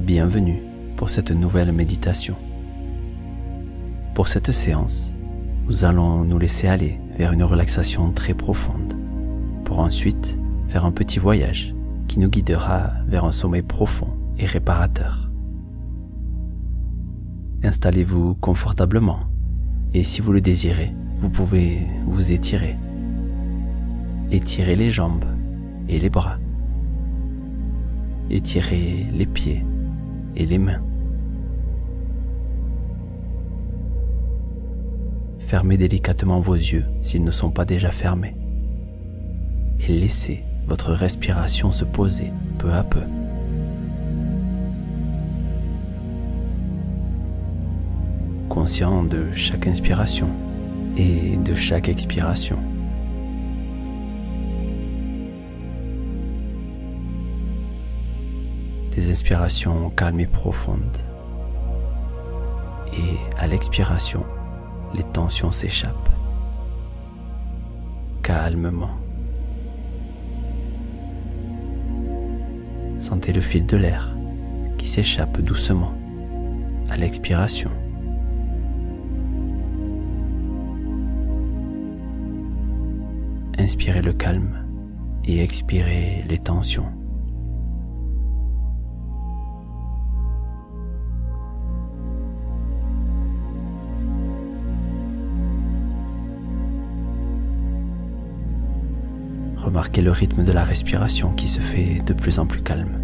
bienvenue pour cette nouvelle méditation. Pour cette séance, nous allons nous laisser aller vers une relaxation très profonde, pour ensuite faire un petit voyage qui nous guidera vers un sommeil profond et réparateur. Installez-vous confortablement et si vous le désirez, vous pouvez vous étirer. Étirez les jambes et les bras. Étirez les pieds et les mains. Fermez délicatement vos yeux s'ils ne sont pas déjà fermés. Et laissez votre respiration se poser peu à peu. Conscient de chaque inspiration et de chaque expiration. Des inspirations calmes et profondes. Et à l'expiration, les tensions s'échappent. Calmement. Sentez le fil de l'air qui s'échappe doucement à l'expiration. Inspirez le calme et expirez les tensions. Remarquez le rythme de la respiration qui se fait de plus en plus calme.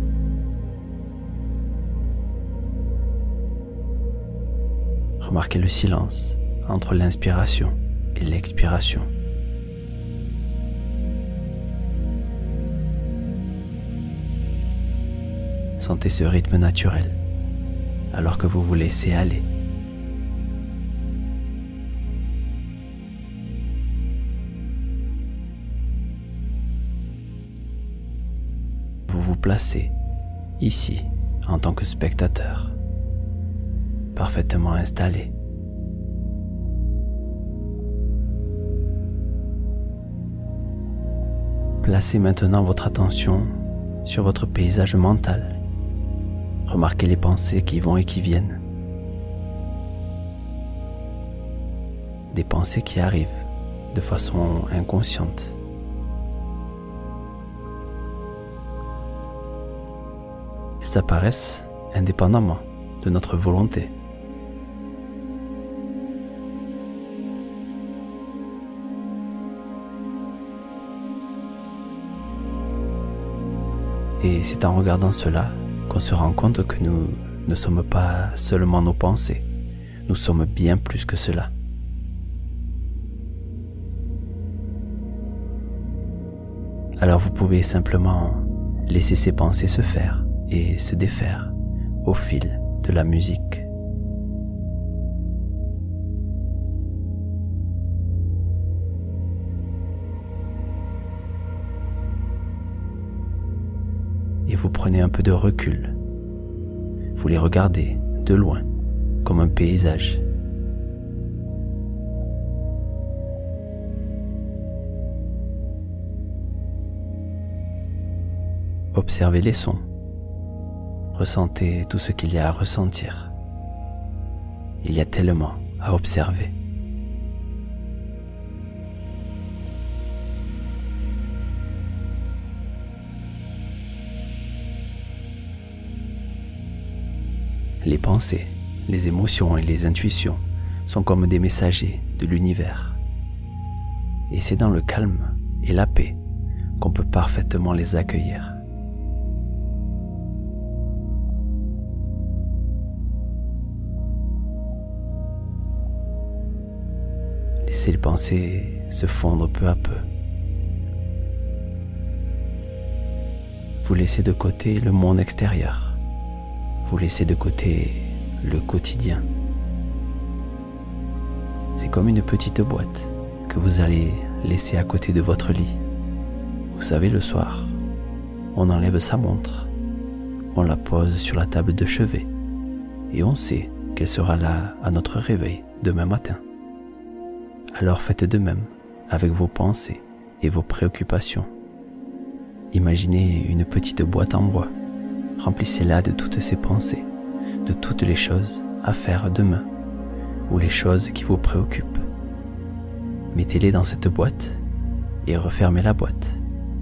Remarquez le silence entre l'inspiration et l'expiration. Sentez ce rythme naturel alors que vous vous laissez aller. Vous vous placez ici en tant que spectateur, parfaitement installé. Placez maintenant votre attention sur votre paysage mental. Remarquez les pensées qui vont et qui viennent. Des pensées qui arrivent de façon inconsciente. Elles apparaissent indépendamment de notre volonté. Et c'est en regardant cela qu'on se rend compte que nous ne sommes pas seulement nos pensées, nous sommes bien plus que cela. Alors vous pouvez simplement laisser ces pensées se faire et se défaire au fil de la musique. Et vous prenez un peu de recul. Vous les regardez de loin, comme un paysage. Observez les sons. Ressentez tout ce qu'il y a à ressentir. Il y a tellement à observer. Les pensées, les émotions et les intuitions sont comme des messagers de l'univers. Et c'est dans le calme et la paix qu'on peut parfaitement les accueillir. Laissez les pensées se fondre peu à peu. Vous laissez de côté le monde extérieur. Vous laissez de côté le quotidien. C'est comme une petite boîte que vous allez laisser à côté de votre lit. Vous savez, le soir, on enlève sa montre, on la pose sur la table de chevet et on sait qu'elle sera là à notre réveil demain matin. Alors faites de même avec vos pensées et vos préoccupations. Imaginez une petite boîte en bois Remplissez-la de toutes ces pensées, de toutes les choses à faire demain, ou les choses qui vous préoccupent. Mettez-les dans cette boîte et refermez la boîte.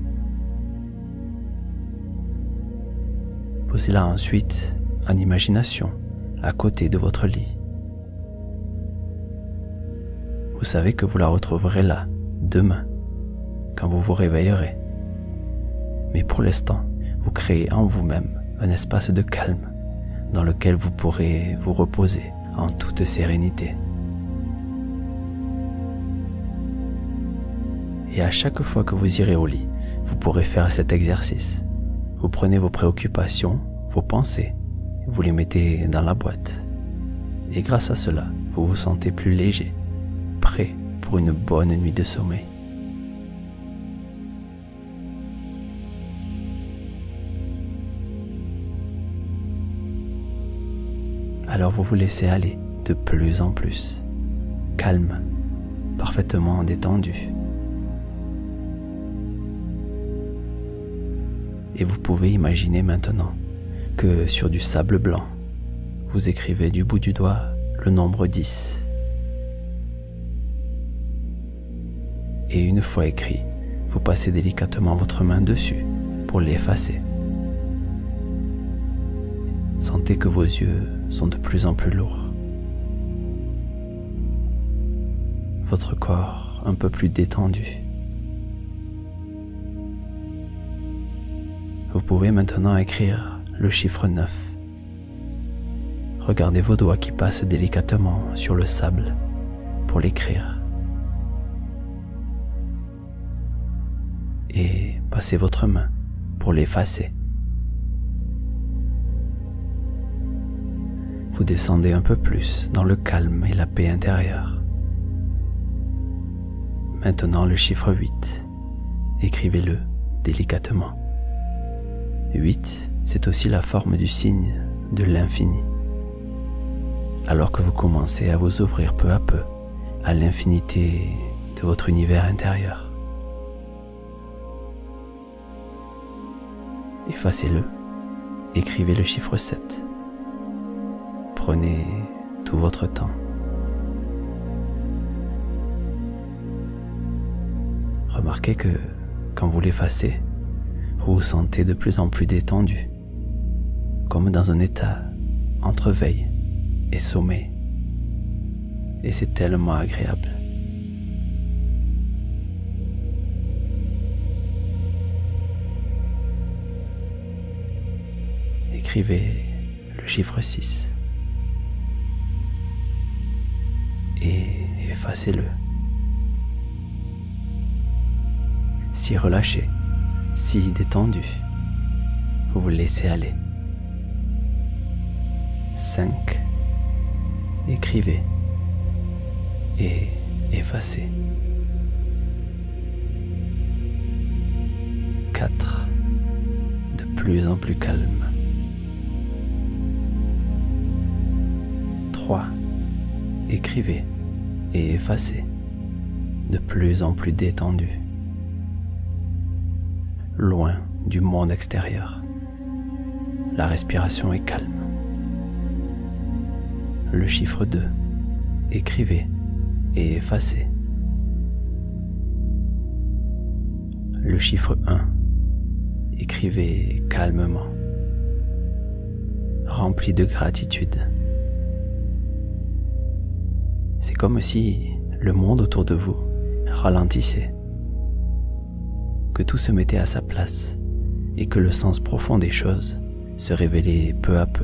Posez-la ensuite en imagination à côté de votre lit. Vous savez que vous la retrouverez là, demain, quand vous vous réveillerez. Mais pour l'instant, vous créez en vous-même un espace de calme dans lequel vous pourrez vous reposer en toute sérénité. Et à chaque fois que vous irez au lit, vous pourrez faire cet exercice. Vous prenez vos préoccupations, vos pensées, vous les mettez dans la boîte. Et grâce à cela, vous vous sentez plus léger, prêt pour une bonne nuit de sommeil. Alors vous vous laissez aller de plus en plus, calme, parfaitement détendu. Et vous pouvez imaginer maintenant que sur du sable blanc, vous écrivez du bout du doigt le nombre 10. Et une fois écrit, vous passez délicatement votre main dessus pour l'effacer. Sentez que vos yeux sont de plus en plus lourds. Votre corps un peu plus détendu. Vous pouvez maintenant écrire le chiffre 9. Regardez vos doigts qui passent délicatement sur le sable pour l'écrire. Et passez votre main pour l'effacer. Vous descendez un peu plus dans le calme et la paix intérieure. Maintenant le chiffre 8. Écrivez-le délicatement. 8, c'est aussi la forme du signe de l'infini. Alors que vous commencez à vous ouvrir peu à peu à l'infinité de votre univers intérieur. Effacez-le, écrivez le chiffre 7. Prenez tout votre temps. Remarquez que quand vous l'effacez, vous vous sentez de plus en plus détendu, comme dans un état entre veille et sommeil. Et c'est tellement agréable. Écrivez le chiffre 6 et effacez-le. Si relâché, si détendu, vous vous laissez aller. 5. Écrivez et effacez. 4. De plus en plus calme. 3. Écrivez et effacez. De plus en plus détendu. Loin du monde extérieur. La respiration est calme. Le chiffre 2. Écrivez et effacez. Le chiffre 1. Écrivez calmement. Rempli de gratitude. C'est comme si le monde autour de vous ralentissait, que tout se mettait à sa place et que le sens profond des choses se révélait peu à peu.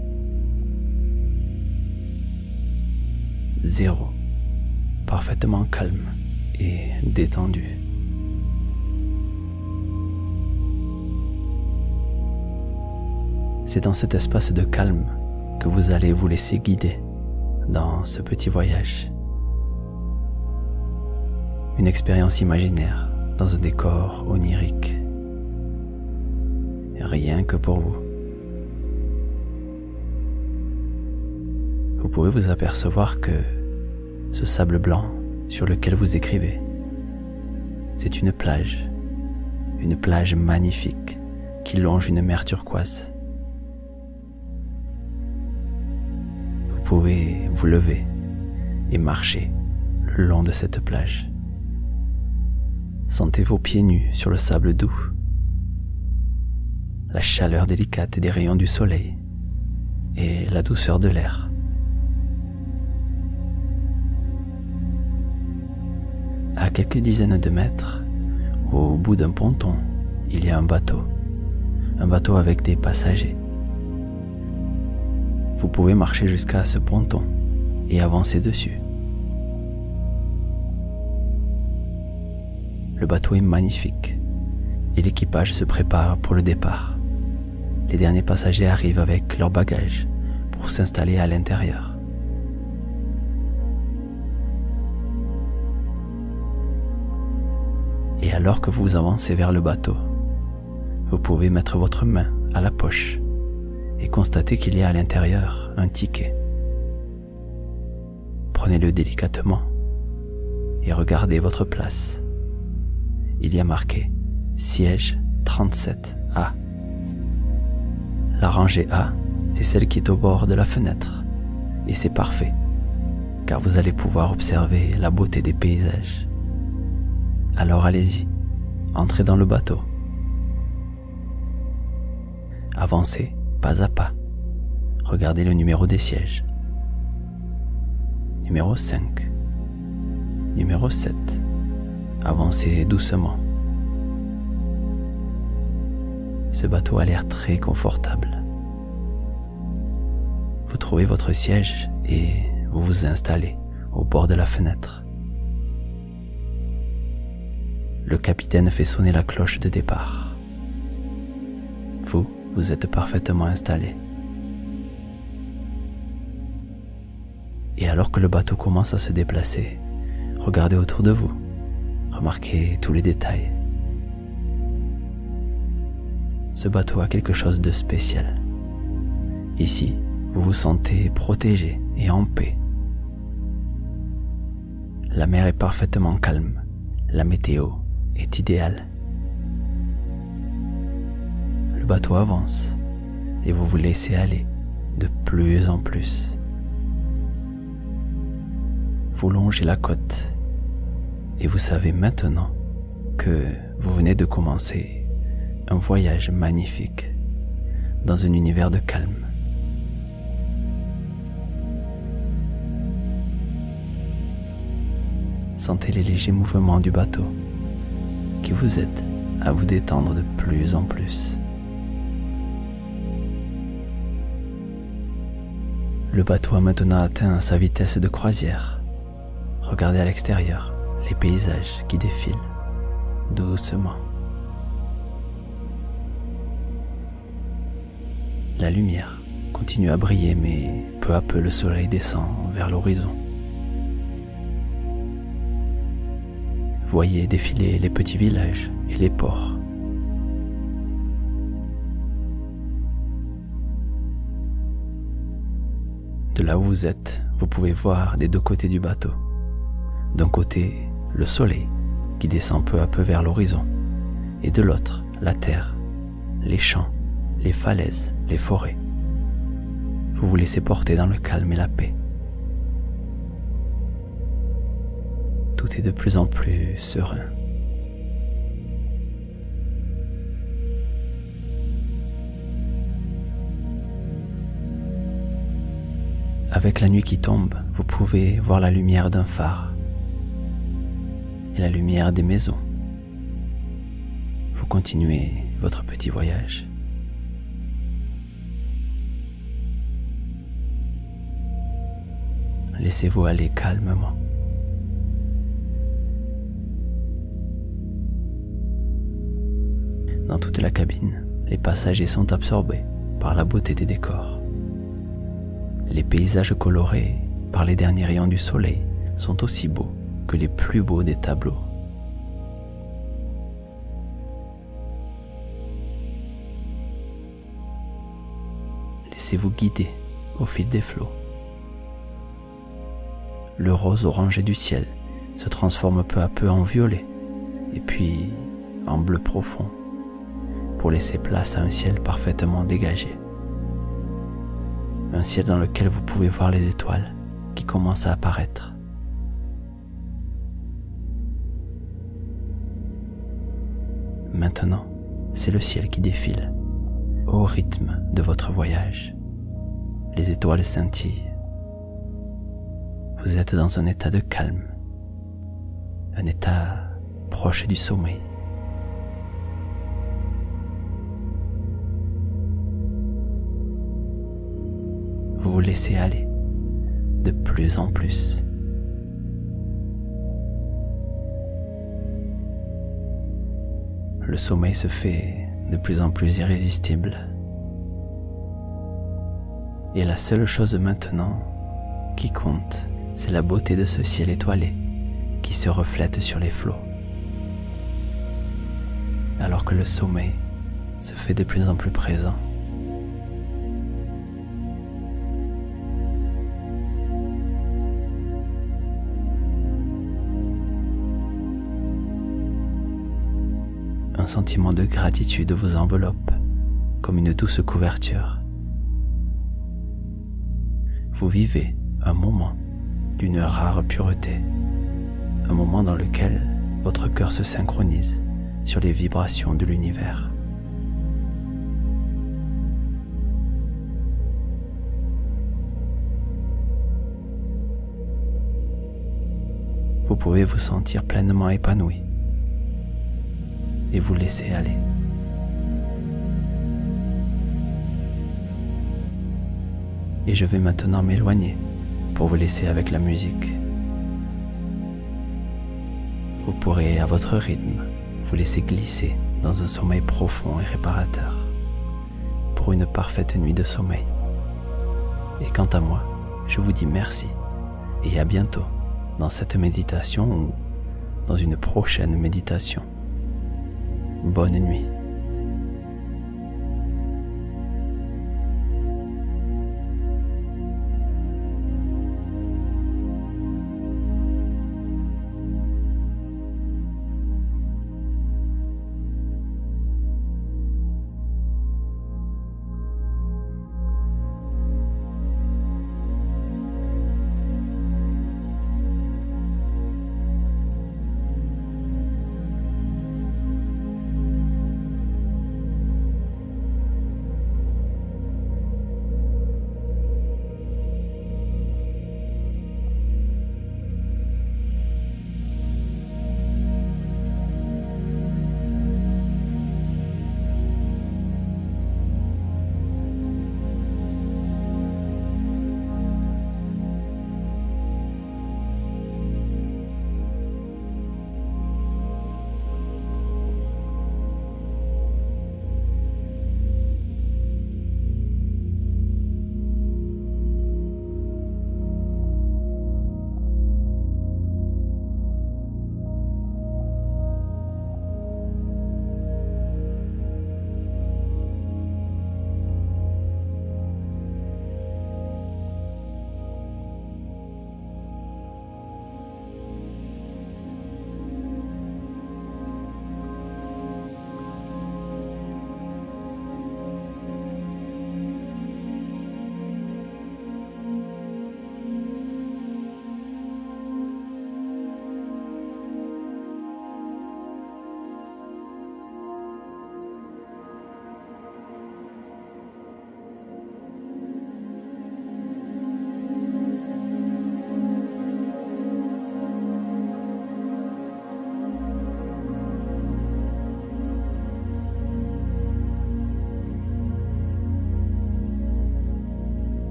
0. Parfaitement calme et détendu. C'est dans cet espace de calme que vous allez vous laisser guider dans ce petit voyage. Une expérience imaginaire dans un décor onirique. Rien que pour vous. Vous pouvez vous apercevoir que ce sable blanc sur lequel vous écrivez, c'est une plage magnifique qui longe une mer turquoise pouvez vous lever et marcher le long de cette plage. Sentez vos pieds nus sur le sable doux, la chaleur délicate des rayons du soleil et la douceur de l'air. À quelques dizaines de mètres, au bout d'un ponton, il y a un bateau avec des passagers. Vous pouvez marcher jusqu'à ce ponton et avancer dessus. Le bateau est magnifique et l'équipage se prépare pour le départ. Les derniers passagers arrivent avec leurs bagages pour s'installer à l'intérieur. Et alors que vous avancez vers le bateau, vous pouvez mettre votre main à la poche et constater qu'il y a à l'intérieur un ticket. Prenez-le délicatement et regardez votre place. Il y a marqué siège 37A. La rangée A, c'est celle qui est au bord de la fenêtre. Et c'est parfait, car vous allez pouvoir observer la beauté des paysages. Alors allez-y, entrez dans le bateau. Avancez pas à pas. Regardez le numéro des sièges. Numéro 5. Numéro 7. Avancez doucement. Ce bateau a l'air très confortable. Vous trouvez votre siège et vous vous installez au bord de la fenêtre. Le capitaine fait sonner la cloche de départ. Vous êtes parfaitement installé. Et alors que le bateau commence à se déplacer, regardez autour de vous. Remarquez tous les détails. Ce bateau a quelque chose de spécial. Ici, vous vous sentez protégé et en paix. La mer est parfaitement calme. La météo est idéale. Le bateau avance et vous vous laissez aller de plus en plus. Vous longez la côte et vous savez maintenant que vous venez de commencer un voyage magnifique dans un univers de calme. Sentez les légers mouvements du bateau qui vous aident à vous détendre de plus en plus. Le bateau a maintenant atteint sa vitesse de croisière. Regardez à l'extérieur les paysages qui défilent doucement. La lumière continue à briller, mais peu à peu le soleil descend vers l'horizon. Voyez défiler les petits villages et les ports. De là où vous êtes, vous pouvez voir des deux côtés du bateau. D'un côté, le soleil qui descend peu à peu vers l'horizon, et de l'autre, la terre, les champs, les falaises, les forêts. Vous vous laissez porter dans le calme et la paix. Tout est de plus en plus serein. Avec la nuit qui tombe, vous pouvez voir la lumière d'un phare et la lumière des maisons. Vous continuez votre petit voyage. Laissez-vous aller calmement. Dans toute la cabine, les passagers sont absorbés par la beauté des décors. Les paysages colorés par les derniers rayons du soleil sont aussi beaux que les plus beaux des tableaux. Laissez-vous guider au fil des flots. Le rose orangé du ciel se transforme peu à peu en violet et puis en bleu profond pour laisser place à un ciel parfaitement dégagé. un ciel dans lequel vous pouvez voir les étoiles qui commencent à apparaître. Maintenant, c'est le ciel qui défile, au rythme de votre voyage. Les étoiles scintillent. Vous êtes dans un état de calme, un état proche du sommeil. Vous vous laissez aller de plus en plus. Le sommeil se fait de plus en plus irrésistible. Et la seule chose maintenant qui compte, c'est la beauté de ce ciel étoilé qui se reflète sur les flots. Alors que le sommeil se fait de plus en plus présent. Un sentiment de gratitude vous enveloppe comme une douce couverture. Vous vivez un moment d'une rare pureté, un moment dans lequel votre cœur se synchronise sur les vibrations de l'univers. Vous pouvez vous sentir pleinement épanoui et vous laisser aller. Et je vais maintenant m'éloigner pour vous laisser avec la musique. Vous pourrez à votre rythme vous laisser glisser dans un sommeil profond et réparateur pour une parfaite nuit de sommeil. Et quant à moi, je vous dis merci et à bientôt dans cette méditation ou dans une prochaine méditation. Bonne nuit.